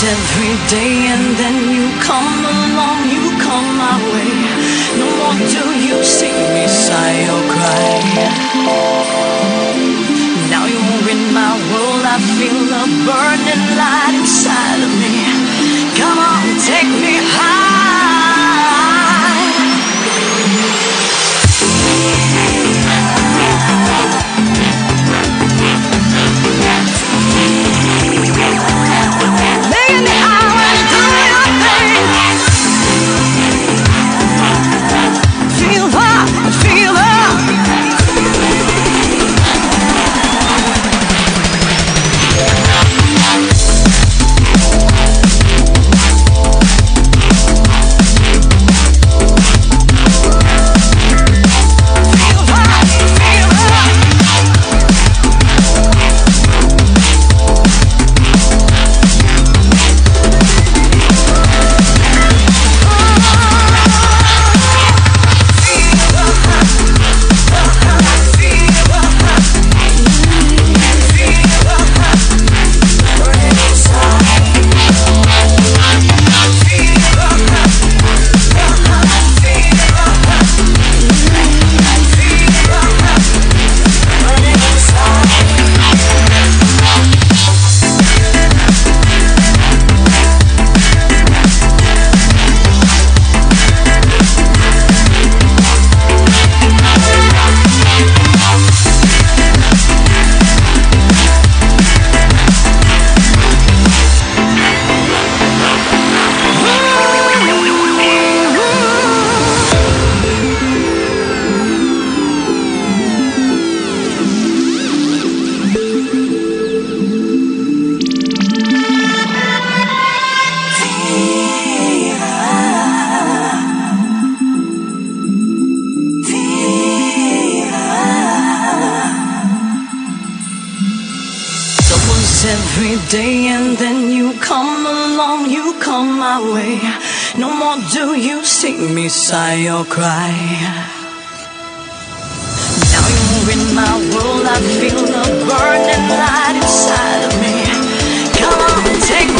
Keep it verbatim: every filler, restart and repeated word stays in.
every day, and then you come along, you come my way. No more do you see me sigh or cry. Now you're in my world, I feel a burning light inside of me. Come on, take me high. Every day, and then you come along, you come my way. No more do you see me sigh or cry. Now you're in my world, I feel a burning light inside of me. Come on, take